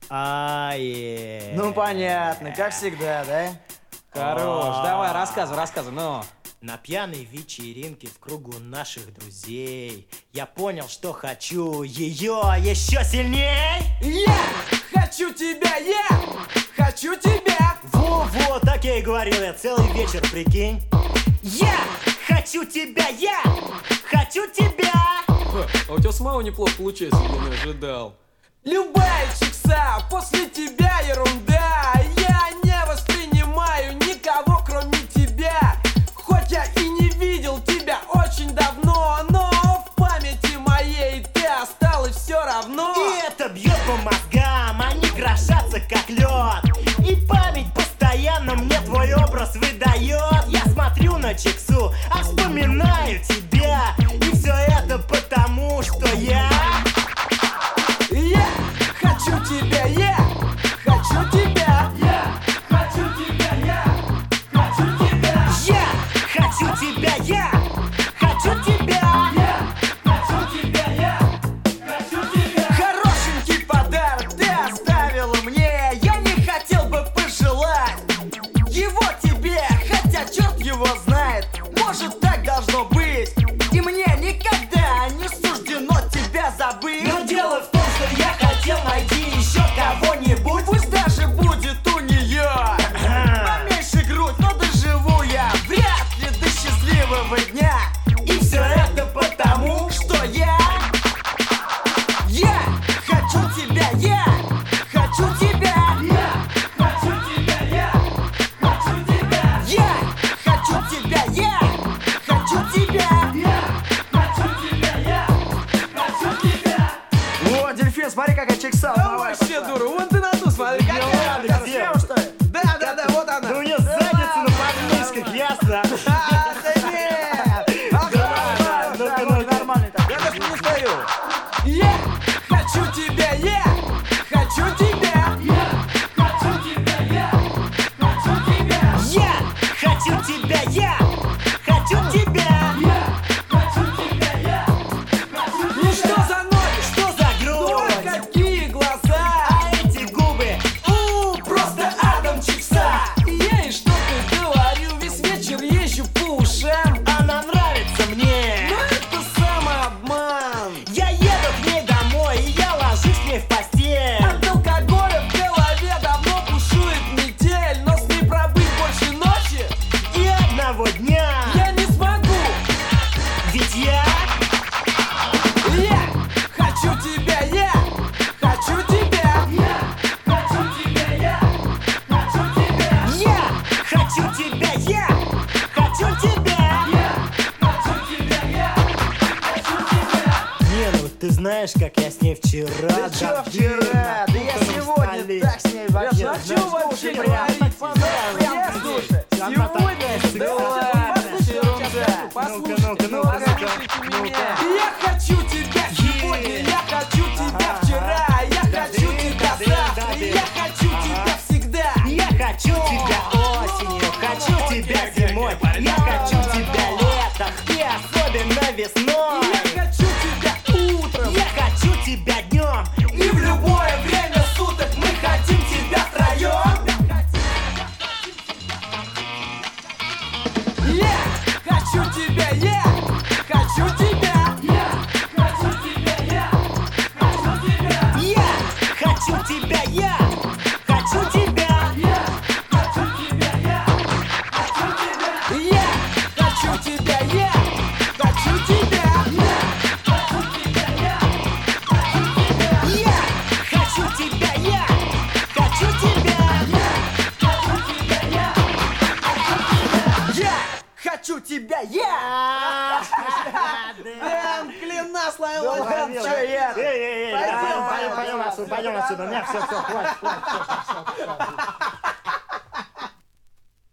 Ну понятно, как всегда, да? Хорош, давай, рассказывай, ну. На пьяной вечеринке в кругу наших друзей я понял, что хочу ее еще сильней. Я хочу тебя, я хочу тебя. Во-во, так я и говорил, я целый вечер, прикинь. Я хочу тебя, я хочу тебя. А у тебя самого неплохо получается, я не ожидал. Любая чикса, после тебя ерунда. Я не воспринимаю никого, кроме тебя. Хоть я и не видел тебя очень давно, но в памяти моей ты осталась все равно. И это бьет по мозгам, они крошатся как лед. И память постоянно мне твой образ выдает. Я смотрю на чиксу, а вспоминаю тебя. И все это потому, что я хочу тебя, я хочу тебя. Я хочу тебя, я хочу тебя. Я хочу тебя, я хочу тебя. Я хочу тебя, я хочу тебя. Хорошенький подарок ты оставила мне. Я не хотел бы пожелать его тебе, хотя черт его знает, может так должно быть. И мне никогда не суждено тебя забыть. Но дело в том, что я хотел найти еще кого-нибудь. Пусть даже будет у нее поменьше грудь, но доживу я вряд ли до счастливого дня. И все это потому, Что я хочу тебя, я хочу тебя. Я хочу тебя, я хочу тебя. Я хочу тебя, я хочу тебя. Я хочу тебя, я хочу тебя. О, дельфин, смотри, какая чикса. Да вообще дура, вон ты на ту смотри, какая. Съел, что ли? Да, вот она. да у нее задница на подмышках, ясно? Да нет. Нормальный так. Я даже не стою. Я хочу тебя, я хочу тебя. Я хочу тебя, я хочу тебя. Я хочу тебя, я хочу тебя. Я хочу тебя, я хочу тебя. Ну что за ноги, Что за ну грудь? какие глаза. А эти губы, Просто Адам Чикса. Я ей что-то говорю, весь вечер езжу по ушам. она нравится мне. Но это самообман. Я еду к ней домой, и я ложусь к ней в постель. От алкоголя в голове давно бушует метель. Но с ней пробыть больше ночи И одного дня, я не смогу. ведь я Хочу тебя, я хочу тебя. Я хочу тебя, я хочу тебя. хочу тебя, я хочу тебя. Я хочу тебя, я хочу тебя. Не, ну ты знаешь, как я с ней вчера. Ты чё вчера? Да я сегодня так с ней вообще. А чё вообще говорить? Слушай, Сегодня? Да ладно, ерунда. Послушайте, ну-ка, послушайте меня. Я хочу тебя сегодня, я хочу тебя вчера, я хочу тебя завтра, я хочу тебя всегда. Я хочу тебя осенью, хочу тебя зимой. Я хочу тебя летом и особенно весной. Я хочу тебя утром Я хочу тебя днем. и в любое время суток. Мы хотим тебя втроем. Я хочу тебя, я хочу тебя. Я хочу тебя, я хочу тебя. Я хочу тебя, я хочу тебя. Я хочу тебя, я хочу тебя. Я хочу тебя, я хочу тебя. Я хочу тебя, я хочу тебя. Я хочу тебя, я хочу тебя. Я я хочу хочу тебя, я тебя, я. Дэн, клянас ловил. Чё я? Пойдем отсюда, пойдем отсюда. Нет, все, хватит.